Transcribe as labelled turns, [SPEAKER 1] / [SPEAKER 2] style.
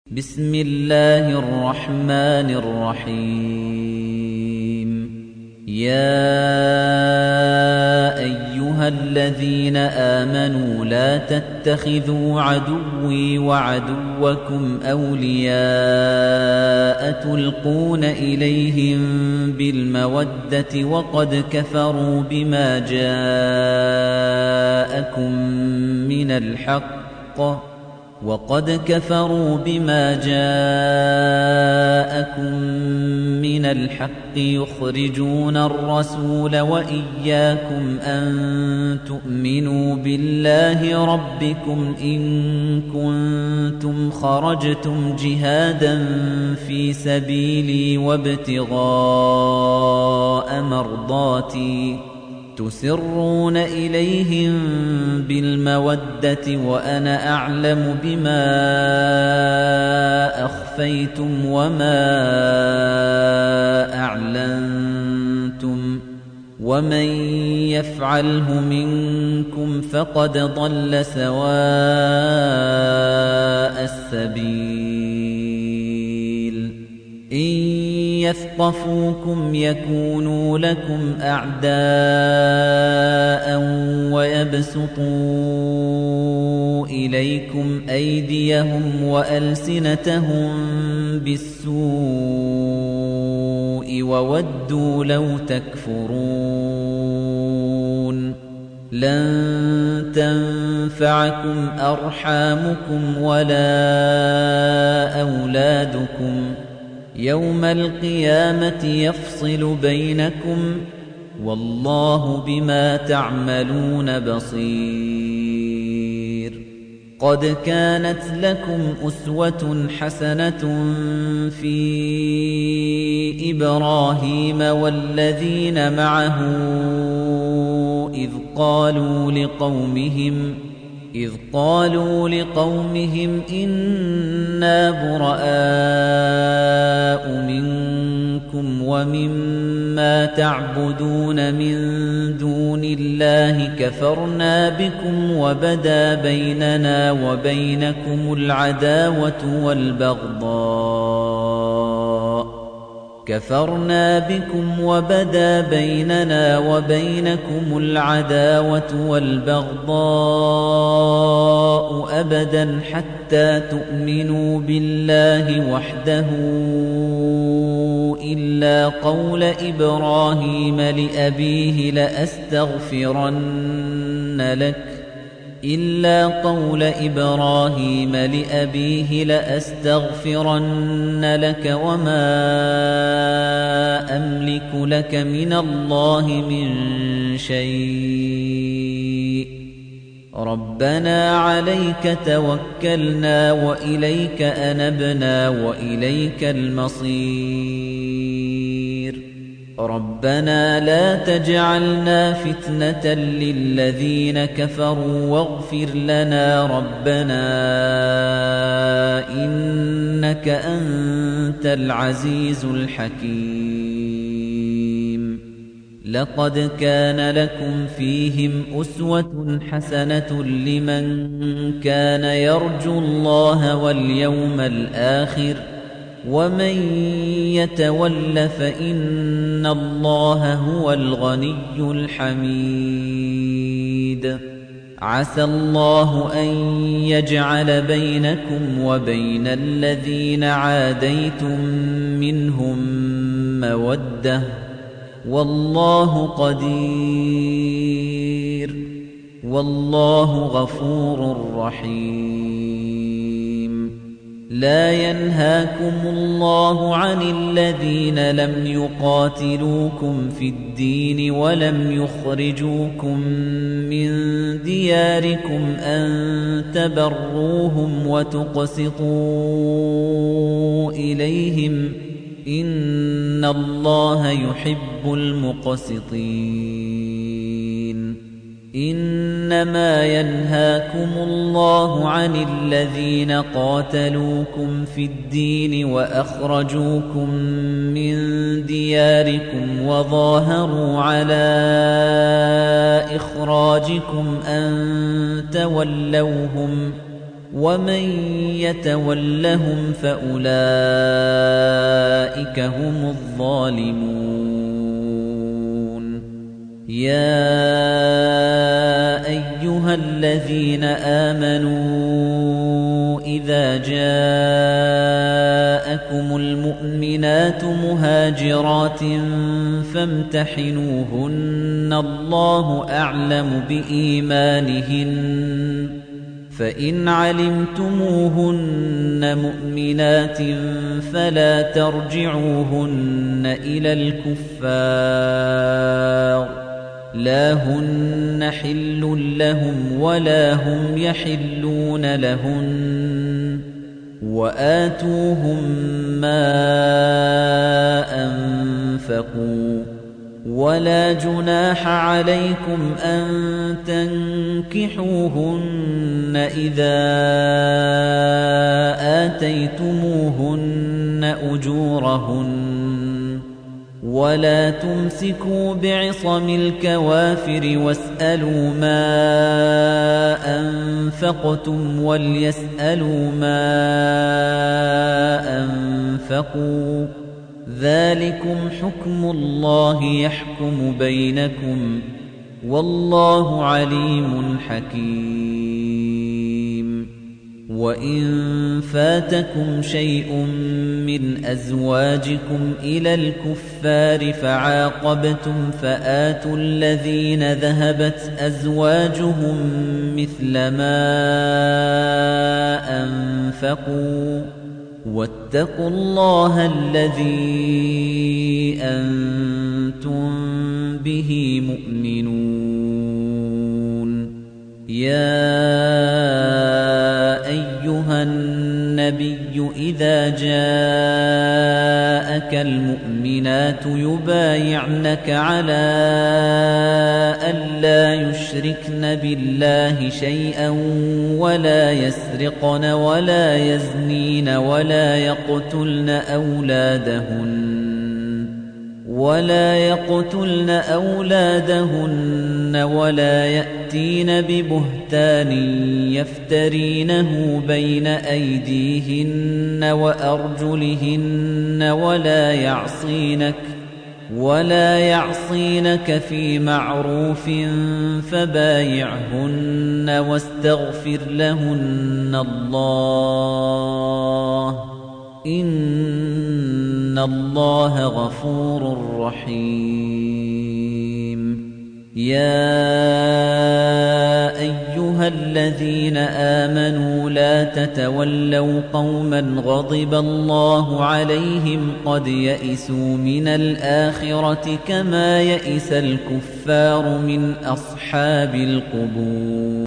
[SPEAKER 1] بسم الله الرحمن الرحيم يا أيها الذين آمنوا لا تتخذوا عدوي وعدوكم أولياء تلقون إليهم بالمودة وقد كفروا بما جاءكم من الحق يخرجون الرسول وإياكم أن تؤمنوا بالله ربكم إن كنتم خرجتم جهادا في سبيلي وابتغاء مرضاتي تسرون إليهم بالمودة وأنا أعلم بما أخفيتم وما أعلنتم ومن يفعله منكم فقد ضل سواء السبيل إن يثقفوكم يكونوا لكم أعداء ويبسطوا إليكم أيديهم وألسنتهم بالسوء وودوا لو تكفرون لن تنفعكم أرحامكم ولا أولادكم يوم القيامة يفصل بينكم والله بما تعملون بصير قد كانت لكم أسوة حسنة في إبراهيم والذين معه إذ قالوا لقومهم إنا براء منكم ومما تعبدون من دون الله كفرنا بكم وبدا بيننا وبينكم العداوة والبغضاء أبدا حتى تؤمنوا بالله وحده إلا قول إبراهيم لأبيه لأستغفرن لك وما أملك لك من الله من شيء ربنا عليك توكلنا وإليك أنبنا وإليك المصير ربنا لا تجعلنا فتنة للذين كفروا واغفر لنا ربنا إنك أنت العزيز الحكيم لقد كان لكم فيهم أسوة حسنة لمن كان يرجو الله واليوم الآخر ومن يتول فإن الله هو الغني الحميد عسى الله أن يجعل بينكم وبين الذين عاديتم منهم مودة والله قدير والله غفور رحيم لا ينهاكم الله عن الذين لم يقاتلوكم في الدين ولم يخرجوكم من دياركم أن تبروهم وتقسطوا إليهم إن الله يحب المقسطين إنما ينهاكم الله عن الذين قاتلوكم في الدين وأخرجوكم من دياركم وظاهروا على إخراجكم أن تولوهم ومن يتولهم فأولئك هم الظالمون يا أيها الذين آمنوا إذا جاءكم المؤمنات مهاجرات فامتحنوهن الله أعلم بإيمانهن فإن علمتموهن مؤمنات فلا ترجعوهن إلى الكفار لا هن حل لهم ولا هم يحلون لهن وآتوهم ما أنفقوا ولا جناح عليكم أن تنكحوهن إذا آتيتموهن أجورهن ولا تمسكوا بعصم الكوافر واسألوا ما أنفقتم وليسألوا ما أنفقوا ذلكم حكم الله يحكم بينكم والله عليم حكيم وإن فاتكم شيء من أزواجكم إلى الكفار فعاقبتم فآتوا الذين ذهبت أزواجهم مثل ما أنفقوا واتقوا الله الذي أنتم به مؤمنون يا أيها النبي إذا جاءك المؤمنات يبايعنك على ألا يشركن بالله شيئا ولا يسرقن ولا يزنين ولا يقتلن أولادهن ولا يأتين ببهتان يفترينه بين أيديهن وأرجلهن ولا يعصينك في معروف فبايعهن واستغفر لهن الله إن الله غفور رحيم يا أيها الذين آمنوا لا تتولوا قوما غضب الله عليهم قد يئسوا من الآخرة كما يئس الكفار من أصحاب القبور